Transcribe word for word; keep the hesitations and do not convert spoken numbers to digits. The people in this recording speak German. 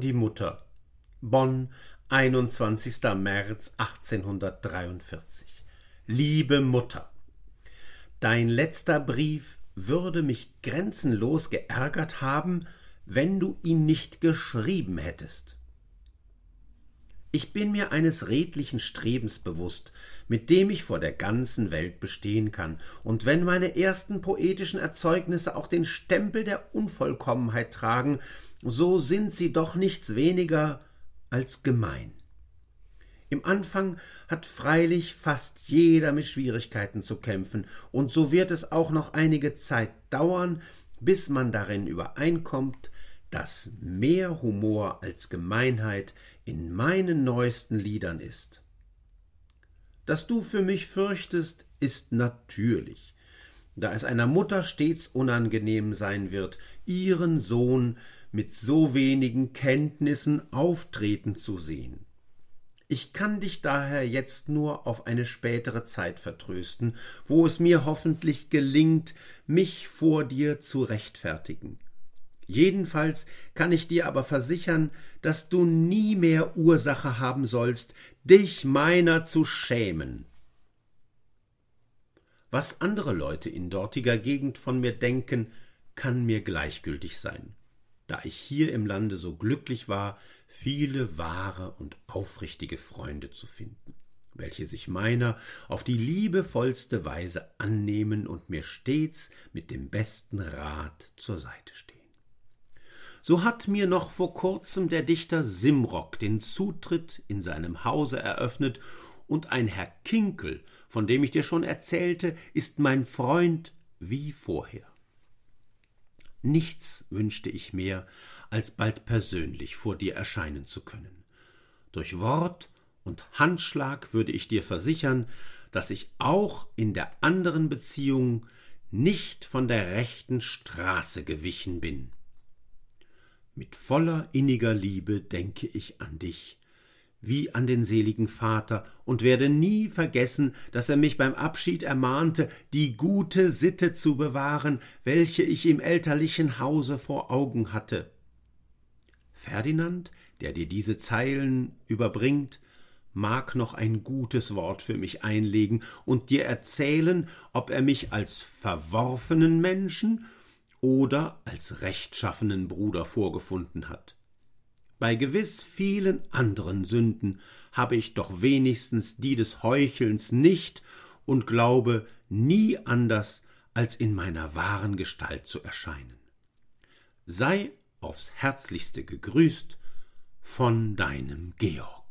die Mutter. Bonn, einundzwanzigster März achtzehnhundertdreiundvierzig. Liebe Mutter, dein letzter Brief würde mich grenzenlos geärgert haben, wenn du ihn nicht geschrieben hättest. Ich bin mir eines redlichen Strebens bewusst, mit dem ich vor der ganzen Welt bestehen kann, und wenn meine ersten poetischen Erzeugnisse auch den Stempel der Unvollkommenheit tragen, so sind sie doch nichts weniger als gemein. Im Anfang hat freilich fast jeder mit Schwierigkeiten zu kämpfen, und so wird es auch noch einige Zeit dauern, bis man darin übereinkommt, dass mehr Humor als Gemeinheit in meinen neuesten Liedern ist. Dass du für mich fürchtest, ist natürlich, da es einer Mutter stets unangenehm sein wird, ihren Sohn mit so wenigen Kenntnissen auftreten zu sehen. Ich kann dich daher jetzt nur auf eine spätere Zeit vertrösten, wo es mir hoffentlich gelingt, mich vor dir zu rechtfertigen. Jedenfalls kann ich dir aber versichern, dass du nie mehr Ursache haben sollst, dich meiner zu schämen. Was andere Leute in dortiger Gegend von mir denken, kann mir gleichgültig sein, da ich hier im Lande so glücklich war, viele wahre und aufrichtige Freunde zu finden, welche sich meiner auf die liebevollste Weise annehmen und mir stets mit dem besten Rat zur Seite stehen. So hat mir noch vor kurzem der Dichter Simrock den Zutritt in seinem Hause eröffnet, und ein Herr Kinkel, von dem ich dir schon erzählte, ist mein Freund wie vorher. Nichts wünschte ich mehr, als bald persönlich vor dir erscheinen zu können. Durch Wort und Handschlag würde ich dir versichern, dass ich auch in der anderen Beziehung nicht von der rechten Straße gewichen bin. Mit voller inniger Liebe denke ich an dich, wie an den seligen Vater, und werde nie vergessen, dass er mich beim Abschied ermahnte, die gute Sitte zu bewahren, welche ich im elterlichen Hause vor Augen hatte. Ferdinand, der dir diese Zeilen überbringt, mag noch ein gutes Wort für mich einlegen und dir erzählen, ob er mich als verworfenen Menschen oder als rechtschaffenen Bruder vorgefunden hat. Bei gewiss vielen anderen Sünden habe ich doch wenigstens die des Heuchelns nicht und glaube nie anders, als in meiner wahren Gestalt zu erscheinen. Sei aufs Herzlichste gegrüßt von deinem Georg.